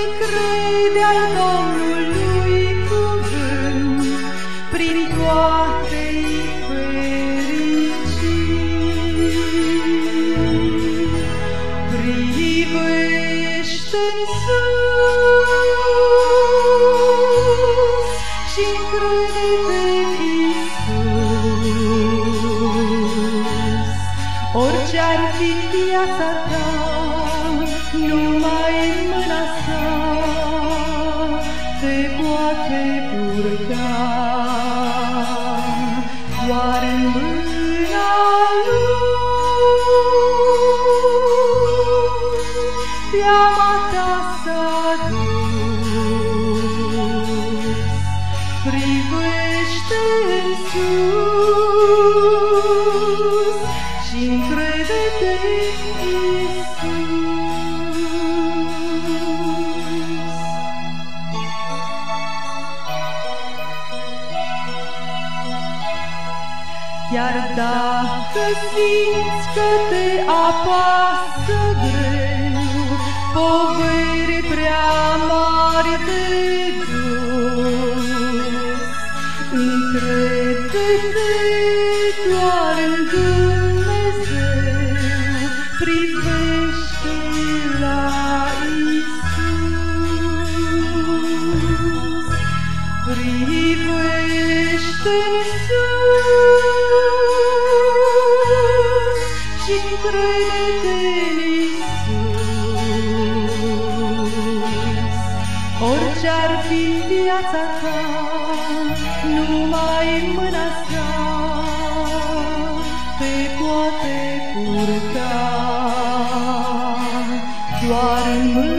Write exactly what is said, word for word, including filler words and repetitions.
crede al Domnului cuvânt, prin toate-i fericit. Privește-n sus și crede-te Iisus. Orice-ar fi viața ta, numai în mâna sa te poate purta. Doar în mâna lui teama ta s-a dus. Privește-n sus și încrede-te Iisus. Chiar dacă simți că te apasă greu poveri prea mari de dus, încrede-te doar în Dumnezeu, privește la Iisus. Privește-n sus și crede-te în Iisus. Orice-ar fi viața ta, numai în mâna sa te poate purta. Doar în mâna